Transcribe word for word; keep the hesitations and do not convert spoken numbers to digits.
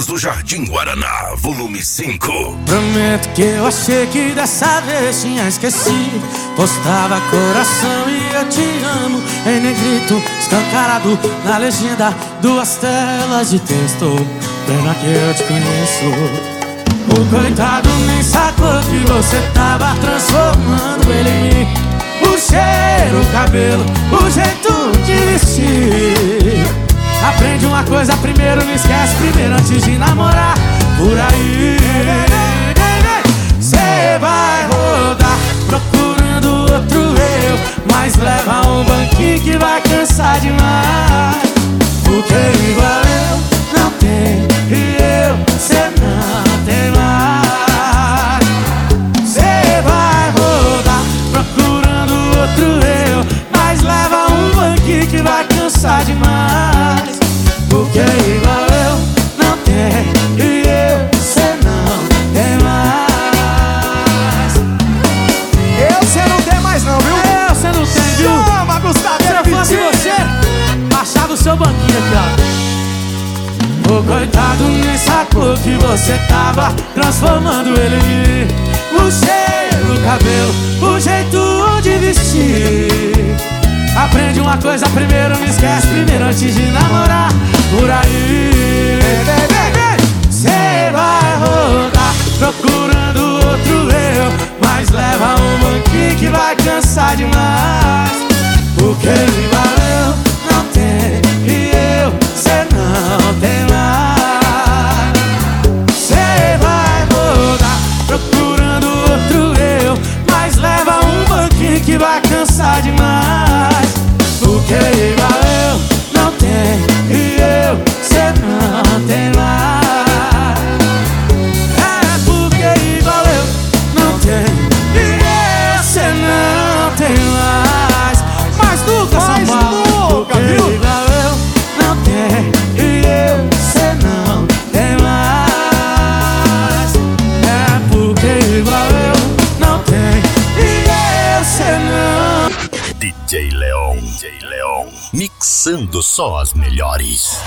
Sucessos do Jardim Guaraná, volume cinco. Prometo que eu achei que dessa vez tinha esquecido. Postava coração e eu te amo em negrito, escancarado na legenda, duas telas de texto. Pena que eu te conheço. O coitado nem sacou que você tava transformando ele em mim. O cheiro, o cabelo, o jeito de vestir. Aprende uma coisa primeiro, não esquece primeiro antes de namorar. Por aí cê vai rodar procurando outro eu, mas leva um banquinho que vai cansar demais. Porque igual eu não tem e eu, cê não tem mais. Cê vai rodar procurando outro eu, mas leva um banquinho que vai cansar demais. Porque igual eu não tem e eu, cê não tem mais. Eu cê não tem mais não, viu? Eu cê não tem, viu? Chama, Gustavo! Se eu fosse você, baixar do seu banquinho aqui, ó. O coitado nem sacou que você tava transformando ele em mim. O cheiro, o cabelo, o jeito de vestir. Aprende uma coisa primeiro, não esquece primeiro antes de namorar. Por aí cê vai rodar procurando outro eu, mas leva um banquinho que vai cansar demais. Porque igual eu não tem e eu, cê não tem mais. Cê vai rodar procurando outro eu, mas leva um banquinho que vai cansar demais. Porque igual eu não tem e eu, cê não tem mais. É porque igual eu não tem e eu, cê não tem mais. Mais nunca, São Paulo. Porque igual eu não tem e eu, cê não tem mais. É porque igual eu não tem e eu, cê não. D J Leon, D J Leon, mixando só as melhores.